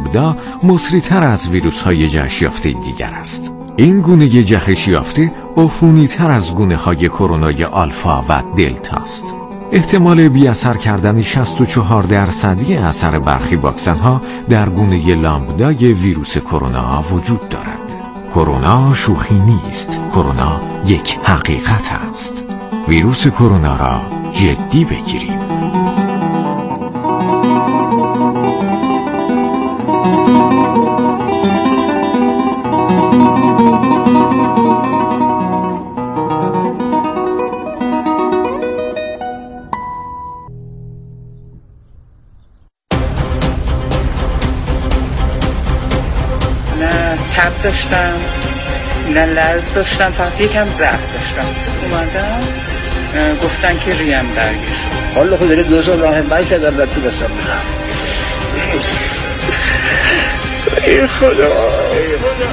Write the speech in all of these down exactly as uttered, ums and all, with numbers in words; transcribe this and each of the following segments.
لامبدا مسریع‌تر از ویروس‌های جهش یافته دیگر است. این گونه جهش یافته عفونی‌تر از گونه‌های کرونای آلفا و دلتا است. احتمال بی اثر کردن شصت و چهار درصدی اثر برخی واکسن‌ها در گونه لامبدای ویروس کرونا وجود دارد. کرونا شوخی نیست. کرونا یک حقیقت است. ویروس کرونا را جدی بگیریم. تب داشتم، نه لرز داشتم، فقط یکم ضعف داشتم. اومدم گفتن که ریم درگیر شد. حالا خود داره دو سال راه من کردم در طول دستم بودم. ای خدا ای خدا.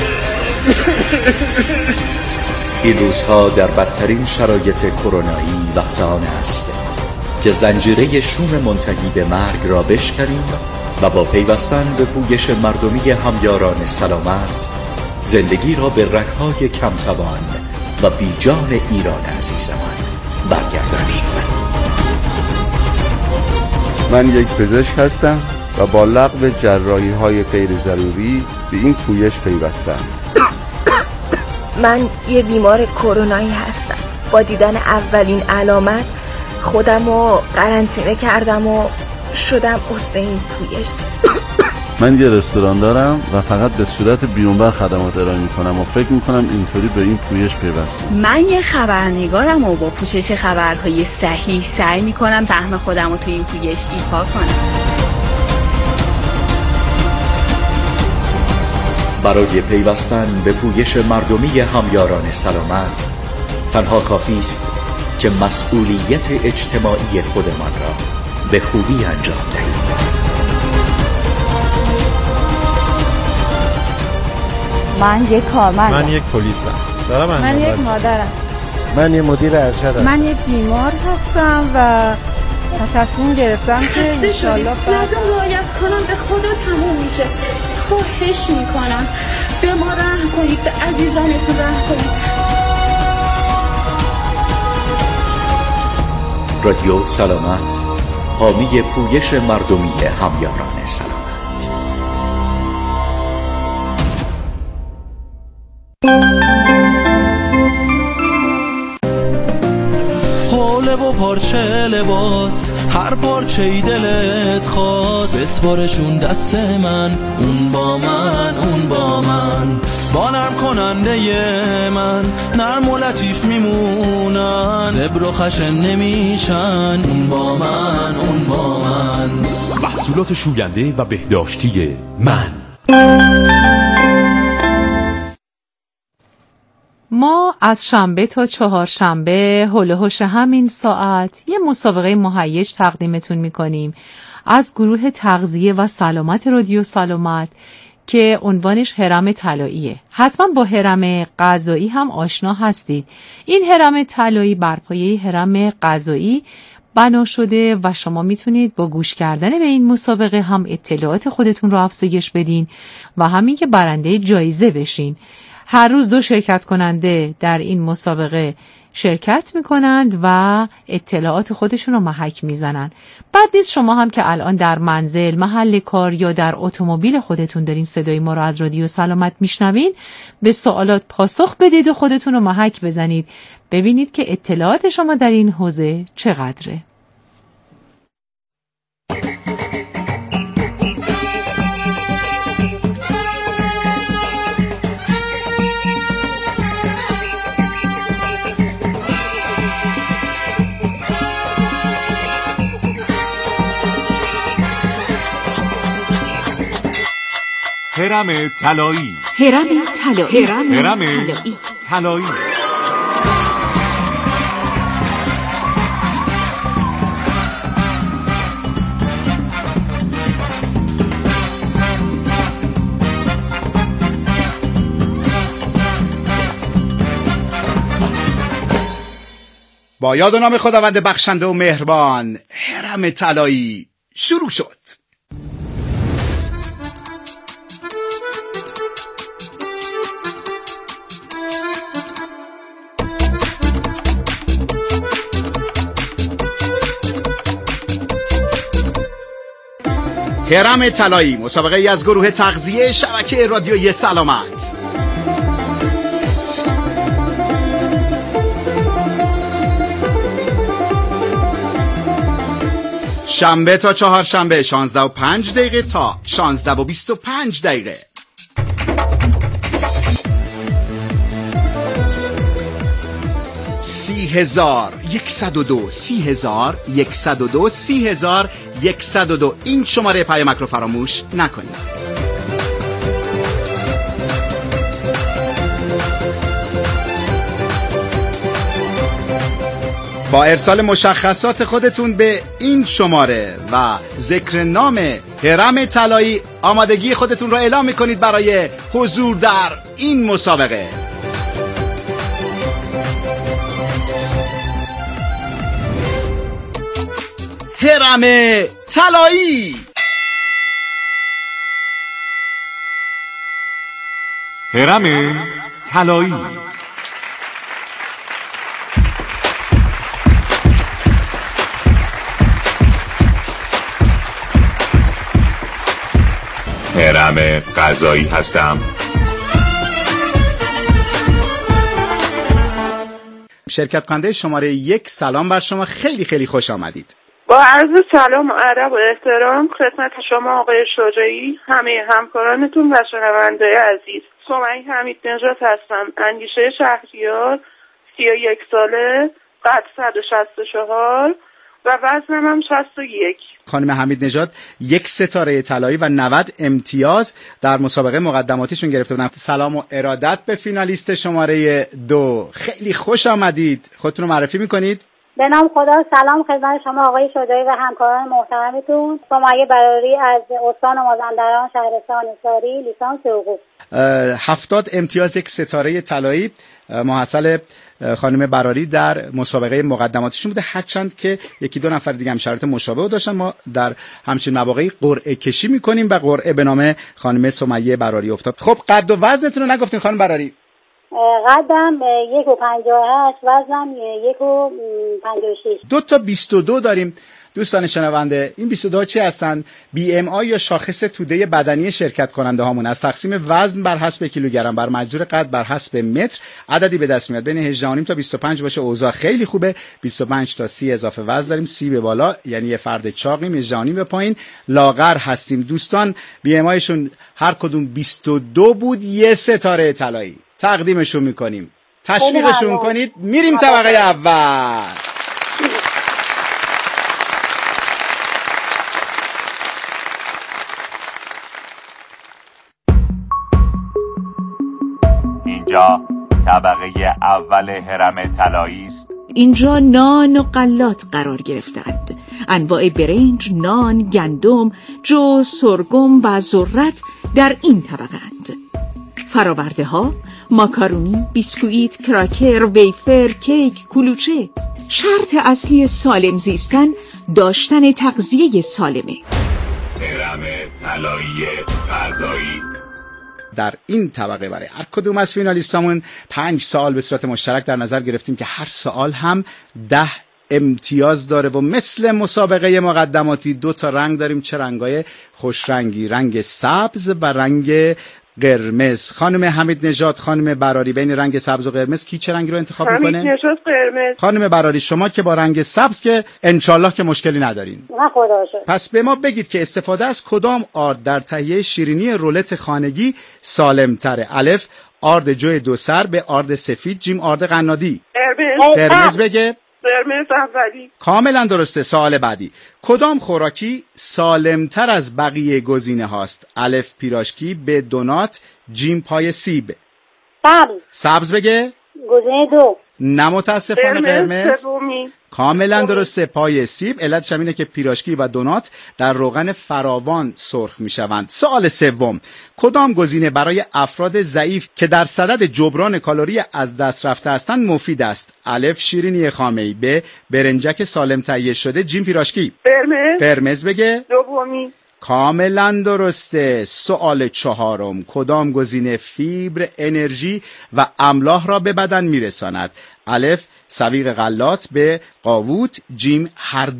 این روزها در بدترین شرایط کرونایی وقت آن است که زنجیره شوم منتهی به مرگ را بشکنیم و با پیوستن به پویش مردمی همیاران سلامت زندگی را به رگ‌های کمتوان و بیجان ایران عزیزمان برگردانیم. من یک پزشک هستم و با لغو جراحی‌های غیر ضروری به این پویش پیوستم. من یه بیمار کرونایی هستم. با دیدن اولین علامت خودم رو قرنطینه کردم و شدم عضو این پویش. من یه رستوران دارم و فقط به صورت بیونبر خدمات ارائه میکنم و فکر میکنم اینطوری به این پویش پیوستم. من یه خبرنگارم و با پوشش خبرهای صحیح سعی میکنم سهم خودم رو تو این پویش ایفا کنم. برای پیوستن به پویش مردمی همیاران سلامت تنها کافی است که مسئولیت اجتماعی خودمان را به خوبی انجام دهیم. من یک کارمندم. من یک پلیسم. دارم من یک مادرم. من یک مدیر ارشدم. من یک بیمار هستم و تصمیم گرفتم که ان شاءالله بعد رعایت کنم به خدا تموم میشه. خواهش میکنم به ما رحم کنید، به عزیزانتون رحم کنید. رادیو سلامت، حامی پویش مردمی همیاران سلامت. حوله و پارچه لباس، هر پارچه ای دلت خواست، بسپارشون دست من، اون با من، اون با من، با نرم کننده من، نرم و لطیف میمونن، زبر و خشن نمیشن، اون با من، اون با من. محصولات شوینده و بهداشتی من. ما از شنبه تا چهارشنبه هول و هوش همین ساعت یه مسابقه مهیج تقدیمتون میکنیم از گروه تغذیه و سلامت رادیو سلامت که عنوانش هرم طلاییه. حتما با هرم غذایی هم آشنا هستید. این هرم طلایی بر پایه هرم غذایی بنا شده و شما میتونید با گوش کردن به این مسابقه هم اطلاعات خودتون رو افزایش بدین و همین که برنده جایزه بشین. هر روز دو شرکت کننده در این مسابقه شرکت میکنند و اطلاعات خودشون رو محک میزنن. بعد نیست شما هم که الان در منزل، محل کار یا در اتومبیل خودتون دارین صدای ما رو از رادیو سلامت میشنوین، به سوالات پاسخ بدید و خودتون رو محک بزنید. ببینید که اطلاعات شما در این حوزه چقدره. هرم طلایی. هرم طلایی. هرم طلایی. با یاد و نام خداوند بخشنده و مهربان، هرم طلایی شروع شد. هرم طلایی، مسابقه ای از گروه تغذیه شبکه رادیویی سلامت. شنبه تا چهارشنبه شانزده و پنج دقیقه تا شانزده و بیست و پنج دقیقه. سی هزار یکصد و دو سی هزار یکصد و دو سی هزار یکصد و دو. این شماره پیامک رو فراموش نکنید. با ارسال مشخصات خودتون به این شماره و ذکر نام هرم طلایی آمادگی خودتون رو اعلام میکنید برای حضور در این مسابقه. هرم طلایی. هرم طلایی. هرم غذایی هستم. شرکت کننده شماره یک، سلام بر شما، خیلی خیلی خوش آمدید. با عرض سلام و ادب و احترام خدمت شما آقای شجاعی، همه همکارانتون و شنونده عزیز. سمیه حمیدنژاد هستم، اندیشه شهریار، سی و یک ساله، قد صد و شصت و چهار و وزنم هم شصت و یک. خانم حمیدنژاد یک ستاره طلایی و نود امتیاز در مسابقه مقدماتیشون گرفته بودن. سلام و ارادت به فینالیست شماره دو. خیلی خوش آمدید. خودتون رو معرفی میکنید؟ به نام خدا. سلام خدمت شما آقای شجاعی و همکاران محترمتون. سمیه براری از استان مازندران، شهرستان ساری، لیسانس حقوق. هفتاد امتیاز یک ستاره طلایی محصل خانم براری در مسابقه مقدماتیشون بوده، هرچند که یکی دو نفر دیگه هم شرایط مشابه داشتن. ما در همچین مواقعی قرعه کشی میکنیم و قرعه به نام خانم سمیه براری افتاد. خب قد و وزنتون رو نگفتین خانم براری؟ قدم یک و پنجاه و هشت، وزنم یک و پنجاه و شش. دو تا بیست و دو داریم دوستان شنونده. این بیست و دو چی هستن؟ بی ام آی یا شاخص توده بدنی شرکت کننده هامون از تقسیم وزن بر حسب کیلوگرم بر مجذور قد بر حسب متر عددی به دست میاد. بین هجده و نیم تا بیست و پنج باشه اوضاع خیلی خوبه. بیست و پنج تا سی اضافه وزن داریم، سی به بالا یعنی یه فرد چاقیم، هجده و نیم به پایین لاغر هستیم. دوستان بی ام آیشون هر کدوم بیست و دو بود، یه ستاره طلایی تقدیمشون میکنیم. تشویقشون کنید. میریم طبقه اول. اینجا طبقه اول هرم طلایی است. اینجا نان و غلات قرار گرفتند. انواع برنج، نان، گندم، جو، سرگم و ذرت در این طبقه‌اند. فراورده ها، ماکارونی، بیسکویت، کراکر، ویفر، کیک، کلوچه. شرط اصلی سالم زیستن داشتن تغذیه سالمه. هرم طلایی غذایی. در این طبقه برای هر کدوم از فینالیستامون پنج سوال به صورت مشترک در نظر گرفتیم که هر سوال هم ده امتیاز داره و مثل مسابقه مقدماتی دو تا رنگ داریم. چه رنگای خوش رنگی، رنگ سبز و رنگ قرمز. خانم حمیدنژاد، خانم براری، بین رنگ سبز و قرمز کی چه رنگی رو انتخاب میکنه؟ حمیدنژاد قرمز. خانم براری شما که با رنگ سبز که انشالله که مشکلی ندارین. نه خدا شد. پس به ما بگید که استفاده از کدام آرد در تهیه شیرینی رولت خانگی سالم تره؟ الف آرد جوی دو سر، به آرد سفید، جیم آرد قنادی. قرمز. قرمز بگه. قرمز اولی. کاملا درسته. سوال بعدی، کدام خوراکی سالمتر از بقیه گزینه هاست؟ الف پیراشکی، به دونات، جیم پای سیب. سبز. سبز بگه. گزینه دو. نه متاسفانه قرمز. سومی. کاملا درسته، پای سیب. علتش اینه که پیراشکی و دونات در روغن فراوان سرخ میشوند. سوال سوم، کدام گزینه برای افراد ضعیف که در صدد جبران کالری از دست رفته هستند مفید است؟ الف شیرینی خامه‌ای، ب برنجک سالم تهیه شده، جیم پیراشکی. قرمز. قرمز بگه. دومی. کاملا درسته. سوال چهارم، کدام گزینه فیبر، انرژی و املاح را به بدن میرساند؟ الف سویق غلات، به قاووت، جیم هر دو.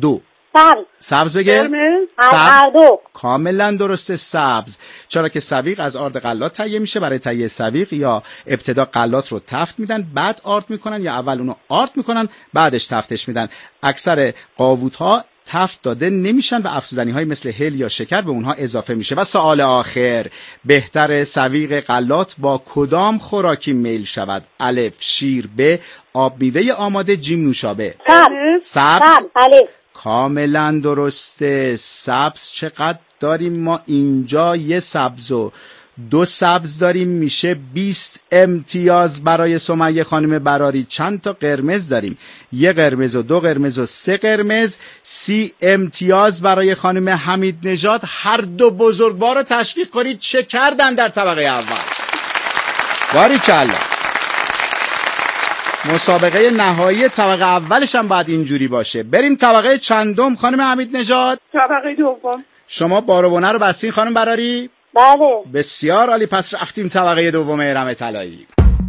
سبز. سبز بگه؟ هر دو. کاملا درسته، سبز. چرا که سویق از آرد غلات تهیه میشه. برای تهیه سویق یا ابتدا غلات رو تفت میدن بعد آرد میکنن، یا اول اونو آرد میکنن بعدش تفتش میدن. اکثر قاووت ها تفت داده نمیشن و افزودنی های مثل هل یا شکر به اونها اضافه میشه. و سوال آخر، بهتر سویق غلات با کدام خوراکی میل شود؟ الف شیر، ب آب میوه آماده، جیم نوشابه. سبز. سبز. الف. کاملا درسته، سبز. چقدر داریم ما اینجا؟ یه سبز و دو سبز داریم، میشه بیست امتیاز برای سمیه خانم براری. چند تا قرمز داریم؟ یه قرمز و دو قرمز و سه قرمز. سی امتیاز برای خانم حمید نژاد. هر دو بزرگوار رو تشویق کنید چه کردن در طبقه اول. باریکلا. مسابقه نهایی طبقه اولش هم باید اینجوری باشه. بریم طبقه چندم خانم حمید نژاد؟ طبقه دوم. شما بارو رو بستین خانم براری؟ بله. بسیار عالی، پس رفتیم طبقه دوم هرم طلایی.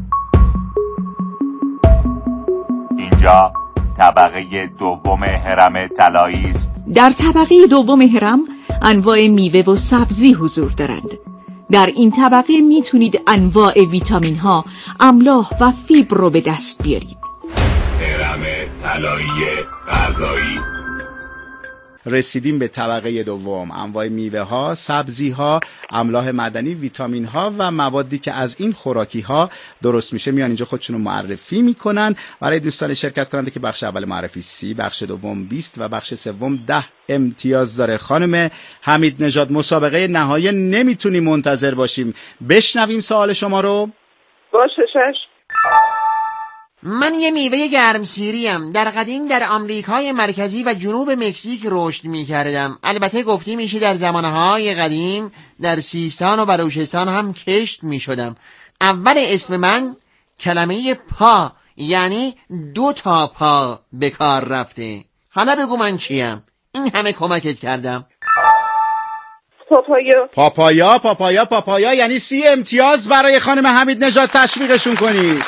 اینجا طبقه دوم هرم طلایی است. در طبقه دوم هرم انواع میوه و سبزی حضور دارند. در این طبقه میتونید انواع ویتامین ها، املاح و فیبر رو به دست بیارید. هرم طلایی غذایی. رسیدیم به طبقه دوم، انواع میوه ها، سبزی ها، املاح معدنی، ویتامین ها و موادی که از این خوراکی ها درست میشه. میان اینجا خودشون رو معرفی میکنن. برای دوستان شرکت کننده که بخش اول معرفی سی، بخش دوم بیست و بخش سوم ده امتیاز داره. خانم حمید نژاد، مسابقه نهایی نمیتونیم منتظر باشیم، بشنویم سوال شما رو. باشه شش. من یه میوه گرمسیریم. در قدیم در آمریکای مرکزی و جنوب مکزیک رشد می‌کردم. البته گفته میشه در زمانهای قدیم در سیستان و بلوچستان هم کشت می‌شدم. اول اسم من کلمه پا، یعنی دو تا پا به کار رفته. حالا بگو من چیم؟ این همه کمکت کردم. پاپایا. پاپایا پاپایا پاپایا یعنی سی امتیاز برای خانم حمید نژاد. تشویقشون کنید.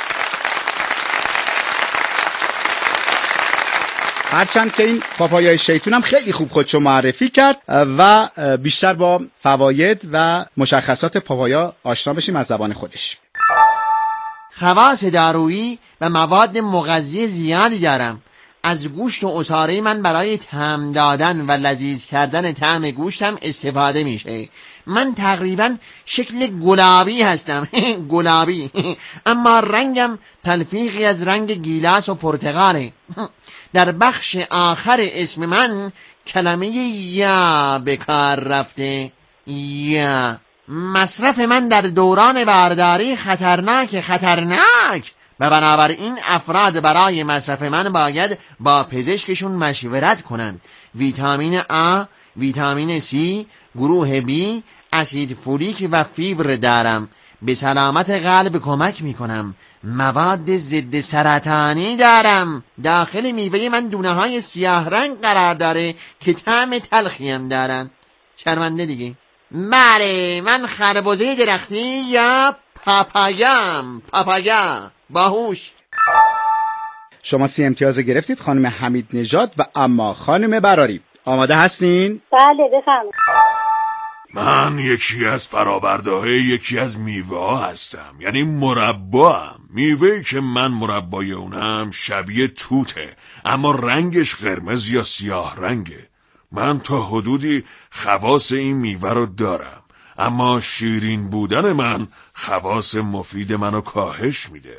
هرچند که این پاپایای شیطون هم خیلی خوب خودشو معرفی کرد و بیشتر با فواید و مشخصات پاپایا آشنا بشیم از زبان خودش. خواص دارویی و مواد مغذی زیادی دارم. از گوشت و عصاره من برای طعم دادن و لذیذ کردن طعم گوشتم استفاده میشه. من تقریبا شکل گلابی هستم. گلابی. اما رنگم تلفیقی از رنگ گیلاس و پرتقاله. در بخش آخر اسم من کلمه یا به کار رفته. یا. مصرف من در دوران بارداری خطرناک خطرناک و بنابراین افراد برای مصرف من باید با پزشکشون مشورت کنن. ویتامین آ، ویتامین سی، گروه بی، اسید فولیک و فیبر دارم. به سلامت قلب کمک میکنم. مواد ضد سرطانی دارم. داخل میوه من دونه های سیاه رنگ قرار داره که طعم تلخی هم دارن. شرمنده دیگه. بله، من خربزه درختی یا پاپایم. پاپایا. باهوش. شما سی امتیاز گرفتید خانم حمید نژاد. و اما خانم براری آماده هستین؟ بله بفرمایید. من یکی از فرآورده‌های یکی از میوه ها هستم، یعنی مربا هم. میوه‌ای که من مربای اونم شبیه توته، اما رنگش قرمز یا سیاه رنگه. من تا حدودی خواص این میوه رو دارم، اما شیرین بودن من خواص مفید منو کاهش میده.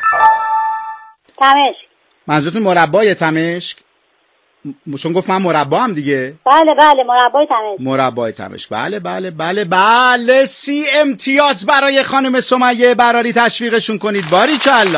تمشک. منظورتون مربای تمشک؟ چون گفت من مربا هم دیگه. بله بله مربای تمشک. مربای تمشک. بله بله بله بله. سی امتیاز برای خانم سمیه براری. تشویقشون کنید. باریکلا.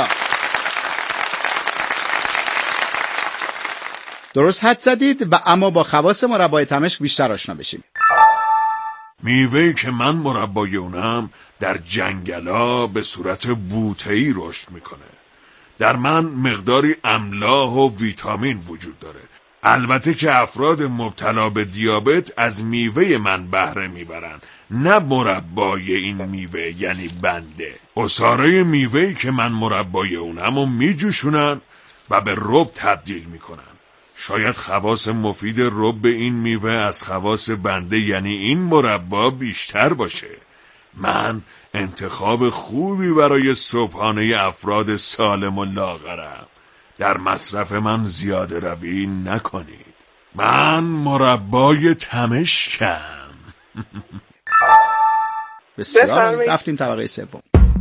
درست حد زدید و اما با خواص مربای تمشک بیشتر آشنا بشیم. میوه‌ای که من مربای اونم در جنگلا به صورت بوته‌ای رشد میکنه. در من مقداری املاح و ویتامین وجود داره. البته که افراد مبتلا به دیابت از میوه من بهره میبرن، نه مربای این میوه یعنی بنده. عصاره میوه‌ای که من مربای اونم رو میجوشونن و به رب تبدیل میکنن. شاید خواص مفید رب این میوه از خواص بنده یعنی این مربا بیشتر باشه. من انتخاب خوبی برای صبحانه افراد سالم و لاغرم. در مصرف من زیاده روی نکنید. من مربای تمشکم. بسیار. رفتیم طبقه سوم.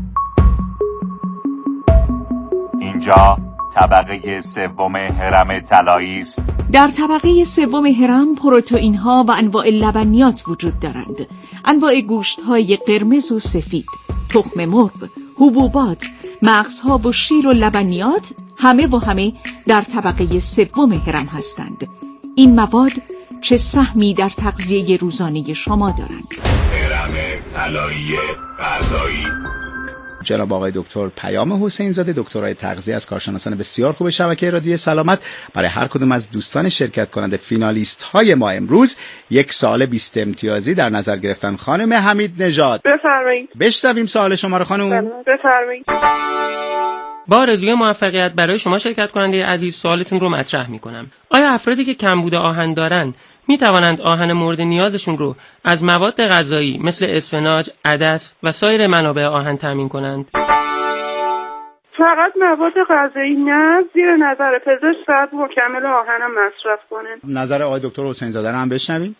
اینجا طبقه سوم هرم طلایی است. در طبقه سوم هرم پروتئین ها و انواع لبنیات وجود دارند. انواع گوشت های قرمز و سفید، تخم مرغ، حبوبات، مغزها و شیر و لبنیات همه و همه در طبقه سوم هرم هستند. این مواد چه سهمی در تغذیه روزانه شما دارند؟ هرم طلایی غذایی. جناب آقای دکتر پیام حسین زاده، دکترای تغذیه از کارشناسان بسیار خوب شبکه رادیو سلامت، برای هر کدوم از دوستان شرکت کننده فینالیست های ما امروز یک سوال بیست امتیازی در نظر گرفتن. خانم حمید نژاد بفرمایید. بشنویم سوال شما رو خانم. بفرمایید. با آرزوی موفقیت برای شما شرکت کننده عزیز سوالتون رو مطرح میکنم. آیا افرادی که کمبود آهن دارن می توانند آهن مورد نیازشون رو از مواد غذایی مثل اسفناج، عدس و سایر منابع آهن تامین کنند؟ فقط مواد غذایی نه، زیر نظر پزشک باید مکمل آهنم مصرف کنند. نظر آقای دکتر حسین زاده رو هم بشنویم.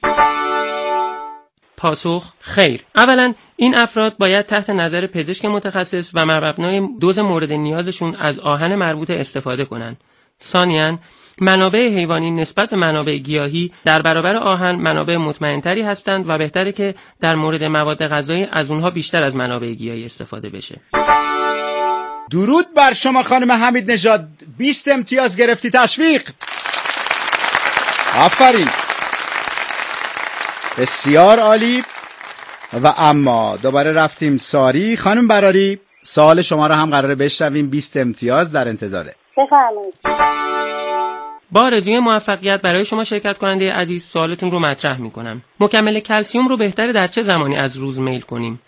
پاسخ: خیر. اولا این افراد باید تحت نظر پزشک متخصص و بر مبنای دوز مورد نیازشون از آهن مربوطه استفاده کنند. ثانیاً منابع حیوانی نسبت به منابع گیاهی در برابر آهن منابع مطمئن‌تری هستند و بهتره که در مورد مواد غذایی از اونها بیشتر از منابع گیاهی استفاده بشه. درود بر شما خانم حمید نژاد، بیست امتیاز گرفتی. تشویق. آفرین. بسیار عالی. و اما دوباره رفتیم ساری. خانم براری سوال شما رو هم قراره بشنویم. بیست امتیاز در انتظاره. بفرمایید. با آرزوی موفقیت برای شما شرکت کننده عزیز سوالتون رو مطرح میکنم. مکمل کلسیم رو بهتره در چه زمانی از روز میل کنیم؟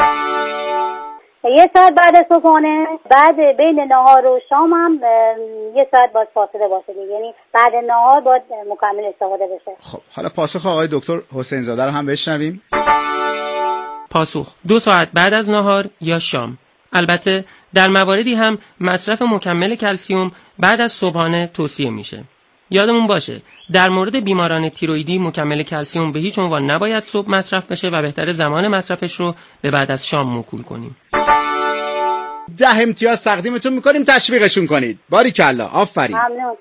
یه ساعت بعد از صبحانه، بعد بین نهار و شام هم یه ساعت باید فاصله باشه، یعنی بعد نهار باید مکمل استفاده بشه. خب حالا پاسخ آقای دکتر حسین زاده رو هم بشنویم. پاسخ: دو ساعت بعد از نهار یا شام. البته در مواردی هم مصرف مکمل کلسیم بعد از صبحانه توصیه میشه. یادمون باشه در مورد بیماران تیروئیدی مکمل کلسیم به هیچ عنوان نباید صبح مصرف بشه و بهتره زمان مصرفش رو به بعد از شام موکول کنیم. ده امتیاز تقدیمتون میکنیم، تشویقشون کنید. باریکلا، آفرین. ممنون.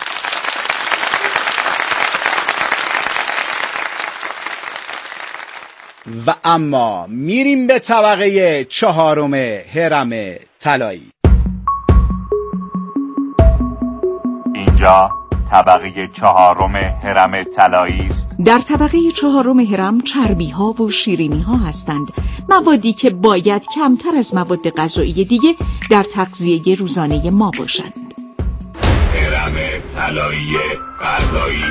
و اما میریم به طبقه چهارم هرم طلایی. اینجا طبقه چهارم هرم طلایی است. در طبقه چهارم هرم چربی ها و شیرینی ها هستند، موادی که باید کمتر از مواد غذایی دیگه در تغذیه روزانه ما باشند. هرم طلایی غذایی.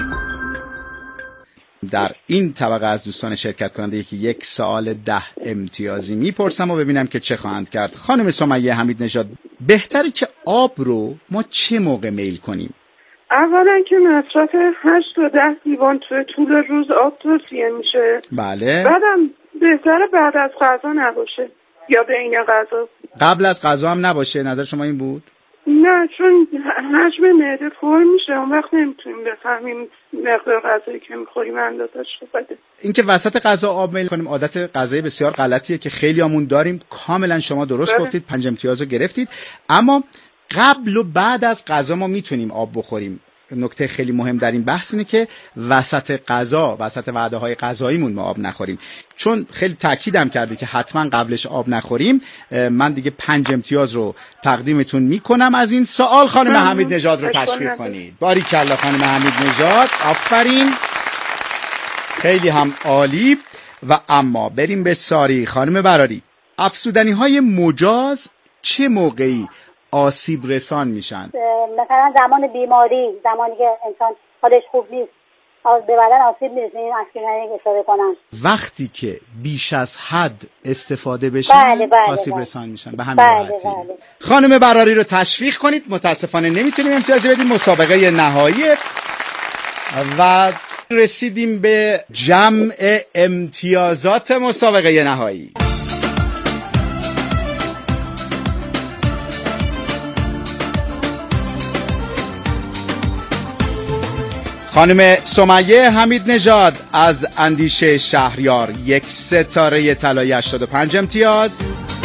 در این طبقه از دوستان شرکت کننده یکی یک سوال ده امتیازی میپرسم و ببینم که چه خواهند کرد. خانم سمیه حمید نژاد، بهتره که آب رو ما چه موقع میل کنیم؟ اولا که مصرف هشت تا ده لیوان توی طول روز آب توصیه میشه. بله. بعدم بهتره بعد از غذا نباشه یا بین غذا. قبل از غذا هم نباشه، نظر شما این بود؟ نه، چون حجم معده پر میشه، اون وقت نمیتونیم بفهمیم مقدار غذایی که میخوریم اندازش بده. این که وسط غذا آب میل کنیم عادت غذایی بسیار غلطیه که خیلیامون داریم. کاملا شما درست بله. گفتید، پنج امتیازو گرفتید. اما قبل و بعد از غذا ما میتونیم آب بخوریم. نکته خیلی مهم در این بحث اینه که وسط غذا، وسط وعده های غذاییمون ما آب نخوریم. چون خیلی تاکیدم کرده که حتما قبلش آب نخوریم. من دیگه پنج امتیاز رو تقدیمتون میکنم از این سوال. خانم حمید نژاد رو تشویق کنید. باریکلا خانم حمید نژاد، آفرین، خیلی هم عالی. و اما بریم به ساری. خانم براری، افزودنی های مجاز چه موقعی آسیب رسان میشن؟ مثلا زمان بیماری، زمانی که انسان حالش خوب نیست، به بدن آسیب میرسه، این اسپرین استفاده کنن. وقتی که بیش از حد استفاده بشه بله بله آسیب بله. رسان میشن. به همین بله راحتی. بله. خانم براری رو تشویق کنید. متاسفانه نمیتونیم امتیازی بدیم، مسابقه نهایی. و رسیدیم به جمع امتیازات مسابقه نهایی. خانم سمیه حمید نژاد از اندیشه شهریار یک ستاره طلایی هشتاد و پنج امتیاز.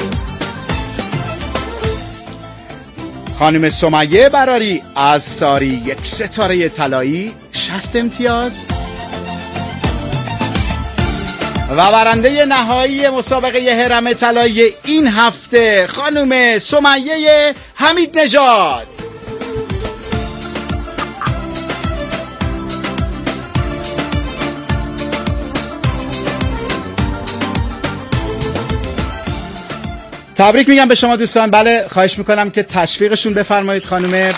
خانم سمیه براری از ساری یک ستاره طلایی شصت امتیاز. و برنده نهایی مسابقه هرم طلایی این هفته خانم سمیه حمید نژاد. تبریک میگم به شما دوستان. بله خواهش میکنم که تشویقشون بفرمایید. خانم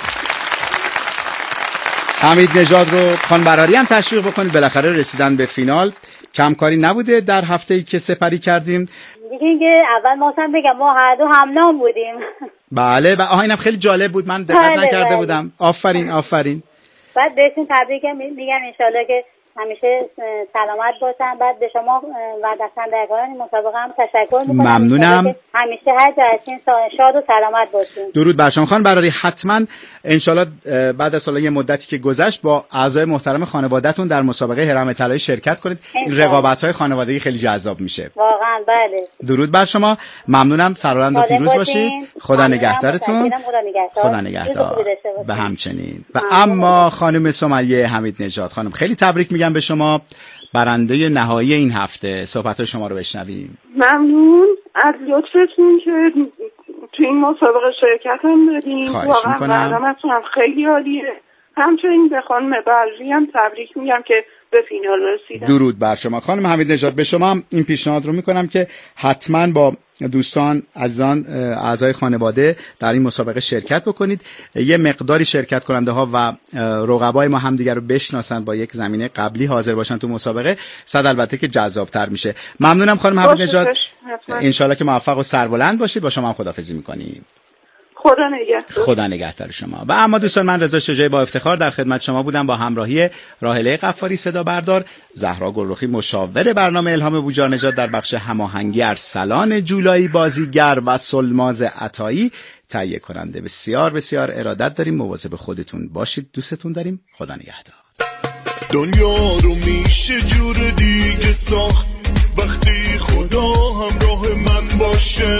حمید نژاد رو، خان براری هم تشویق بکنید. بالاخره رسیدن به فینال کمکاری نبوده در هفته‌ای که سپری کردیم. دیگه اینکه اول ما هم بگم ما هر دو همنام بودیم. بله و آها اینم خیلی جالب بود، من دقت نکرده بله. بودم. آفرین آفرین. بعد بهتون تبریک میگم انشالله که همیشه سلامت باشن. بعد به شما و دستندرکاران این مسابقه هم تشکر میکنم. ممنونم. همیشه هر جا هستین شاد و سلامت باشین. درود بر شما خانم براری. حتما انشالله بعد از سال یه مدتی که گذشت با اعضای محترم خانواده‌تون در مسابقه هرم طلایی شرکت کنید. این رقابت‌های خانوادگی خیلی جذاب میشه. واقعا بله. درود بر شما. ممنونم. سربلند و پیروز باشید. خدا نگهدارتون. خدا نگهدار. به همچنین. و اما خانم سمیه حمید نژاد خانم خیلی تبریک میگم به شما، برنده نهایی این هفته. صحبت شما رو بشنویم. ممنون از لطفتون که تو این مسابقه شرکت هم دادین. خواهش میکنم. برنامه‌تون هم خیلی عالیه. همچنین به خانم برری هم تبریک میگم که به فینال رسیدن. درود بر شما خانم حمید نژاد. به شما هم این پیشنهاد رو میکنم که حتما با دوستان عزیزان اعضای خانواده در این مسابقه شرکت بکنید. یه مقداری شرکت کننده ها و رقبای ما هم دیگر رو بشناسن، با یک زمینه قبلی حاضر باشن تو مسابقه، صد البته که جذاب‌تر میشه. ممنونم خانم حمید نژاد. ان شاءالله که موفق و سربلند باشید. با شما هم خداحافظی میکنیم. خدا نگهدار. خدا نگهدار شما. و اما دوستان من رضا شجاعی با افتخار در خدمت شما بودم با همراهی راهله قفاری صدا بردار، زهرا گلرخی مشاور برنامه الهام بوجار نژاد در بخش هماهنگی، ارسلان جولایی بازیگر و سلماز عطایی تهیه کننده. بسیار بسیار ارادت داریم. مواظب خودتون باشید. دوستتون داریم. خدا نگهدار. دنیا رو میشه جور دیگه ساخت وقتی خدا همراه من باشه.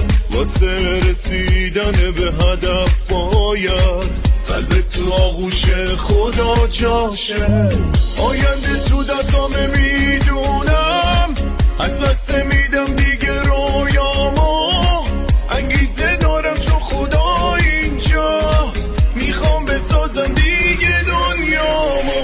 واسه رسیدن به هدف باید قلب تو آغوش خدا جاشه. آینده تو دستامه میدونم، از دست میدم دیگه رویامو. انگیزه دارم چون خدا اینجاست، میخوام بسازم دیگه دنیامو.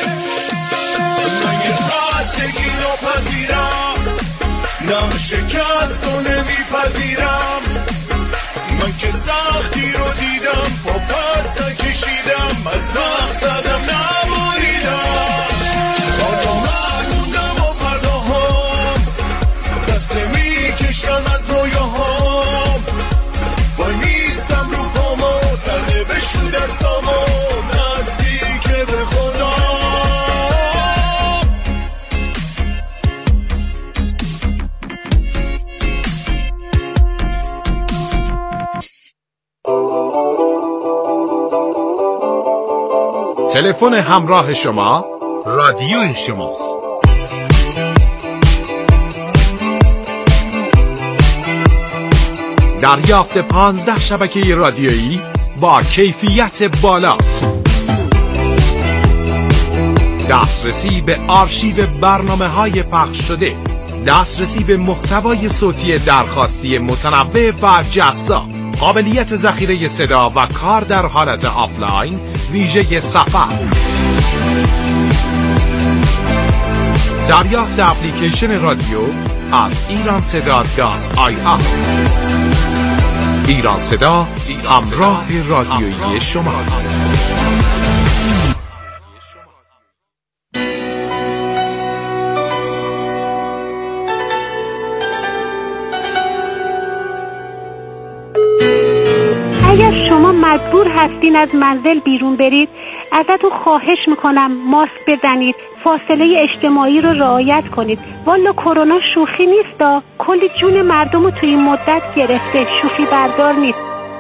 من یه خستگی رو پذیرم، نم شکست رو نمیپذیرم. من که سختی رو دیدم با پس نکشیدم، از مقصدم نبریدم. حالا من موندم و پرداهام، دست میکشم از رویاهام. وای نیستم رو پاما، سر نوشت دستامو نزدیک به خدا. تلفن همراه شما رادیو شماست. دریافت پانزده شبکه رادیویی با کیفیت بالا، دسترسی به آرشیو برنامه‌های پخش شده، دسترسی به محتوای صوتی درخواستی متنوع و جذاب، قابلیت ذخیره صدا و کار در حالت آفلاین ویژه سفر، دریافت اپلیکیشن رادیو از ایران صدا دات آی آر. ایران صدا، همراه رادیویی شما. اگر شما مجبور هستین از منزل بیرون برید، ازتون خواهش میکنم ماسک بزنید، فاصله اجتماعی رو رعایت کنید. والا کرونا شوخی نیستا، کلی جون مردم رو توی این مدت گرفته، شوخی بردار نیست.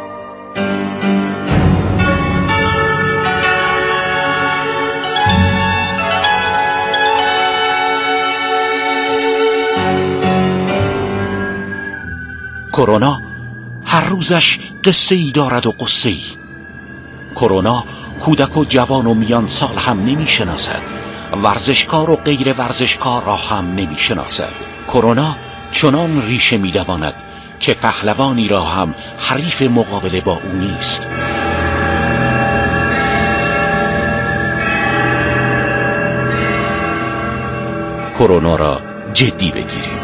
کرونا هر روزش قصه ای دارد و قصه ای. کرونا کودک و جوان و میان سال هم نمی شناسد، ورزشکار و غیر ورزشکار را هم نمی شناسد. کرونا چنان ریشه می دواند که پهلوانی را هم حریف مقابله با او نیست. کرونا را جدی بگیریم.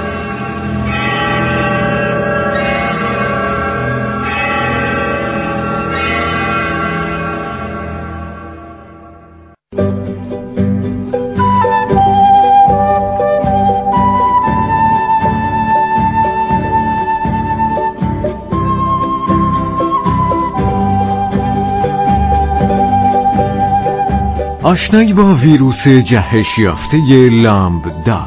آشنایی با ویروس جهش یافته لامبدا.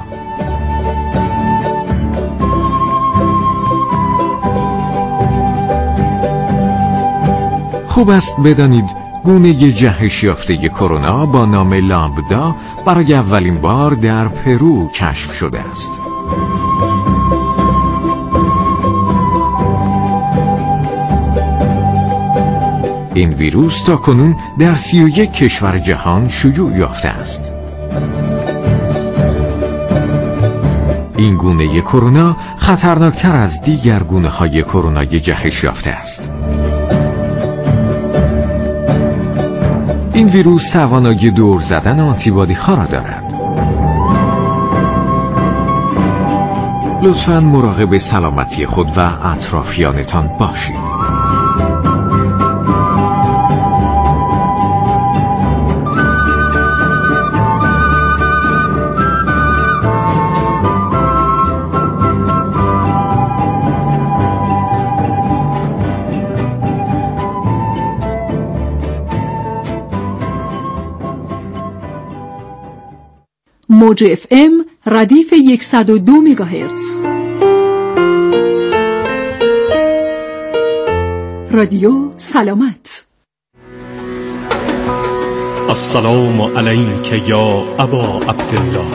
خوب است بدانید گونه جهش یافته کرونا با نام لامبدا برای اولین بار در پرو کشف شده است. این ویروس تاکنون در سی و یک کشور جهان شیوع یافته است. این گونه کرونا خطرناکتر از دیگر گونه های کرونای جهش یافته است. این ویروس توانایی دور زدن آنتیبادی ها را دارد. لطفاً مراقب سلامتی خود و اطرافیانتان باشید. موج اف ام ردیف صد و دو مگاهرتز. رادیو سلامت. السلام علیک یا ابا عبدالله.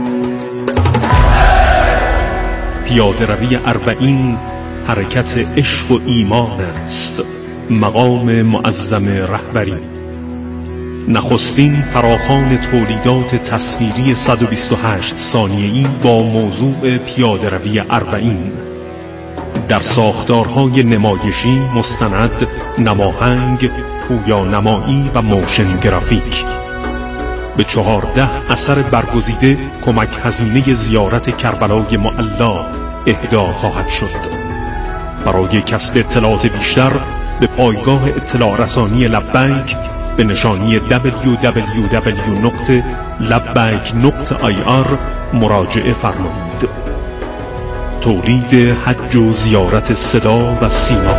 پیاده روی اربعین حرکت عشق و ایمان است، مقام معظم رهبری. نخستین فراخوان تولیدات تصویری صد و بیست و هشت ثانیه‌ای با موضوع پیاده روی اربعین در ساختارهای نمایشی، مستند، نماهنگ، پویانمایی و موشن گرافیک. به چهارده اثر برگزیده کمک هزینه زیارت کربلای معلا اهدا خواهد شد. برای کسب اطلاعات بیشتر به پایگاه اطلاع رسانی لبیک به نشانی دبلیو دبلیو دبلیو نقطه لبیک نقطه آی آر مراجعه فرمایید. تولید حج و زیارت صدا و سیما.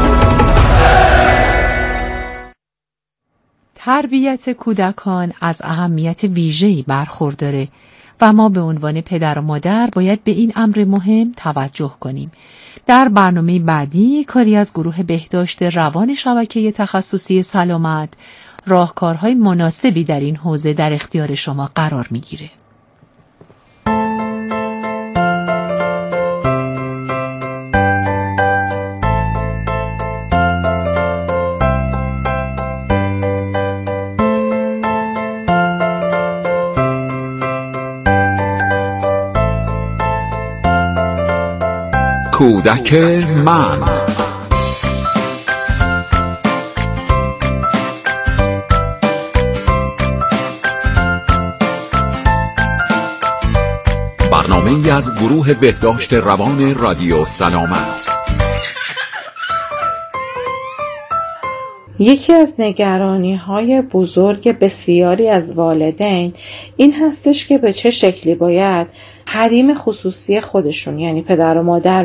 تربیت کودکان از اهمیت ویژه‌ای برخورداره و ما به عنوان پدر و مادر باید به این امر مهم توجه کنیم. در برنامه بعدی کاری از گروه بهداشت روان شبکه تخصصی سلامت راهکارهای مناسبی در این حوزه در اختیار شما قرار میگیره. کودک من. برنامه‌ای از گروه بهداشت روان رادیو سلامت. یکی از نگرانی‌های بزرگ بسیاری از والدین این هستش که به چه شکلی باید حریم خصوصی خودشون، یعنی پدر و مادر،